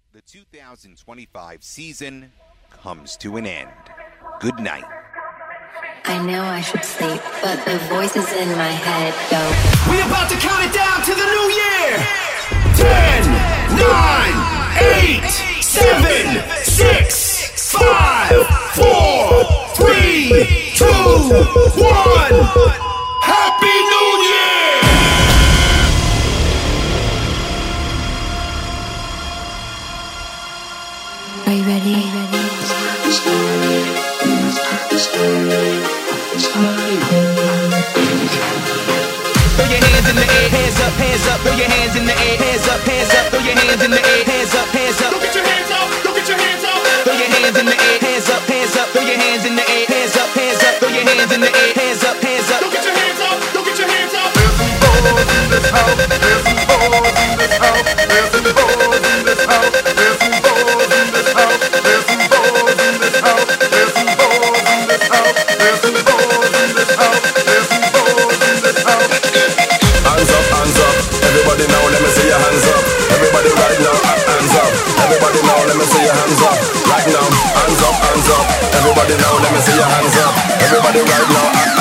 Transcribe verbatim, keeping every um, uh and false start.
The two thousand twenty-five season comes to an end. Good night. I know I should sleep, but the voices in my head go. We about to count it down to the new year. Ten, nine, eight, seven, six, five, four, three, two, one. Happy New Year! Are you ready? Are you ready? Throw your hands in the air, hands up, hands up. Throw your hands in the air, hands up, hands up. Throw your hands in the air, hands up, hands up. Go get your hands up, go get your hands up. Throw your hands in the air, hands up, hands up. Throw your hands in the air, hands up, hands up. Throw your hands in the air, hands up, hands up. Go get your hands up, go get your hands up. There's some balls in this house. There's some balls in this house. There's some balls in this house. There's some balls in this house. There's some balls in this house. There's some balls in this house. There's some balls in this house. There's some balls in this house. Hands up, hands up. Everybody now, let me see your hands up. Everybody right now, hands up. Everybody now, let me see your hands up. Right now, hands up, hands up. Everybody now, let me see your hands up. Everybody right now.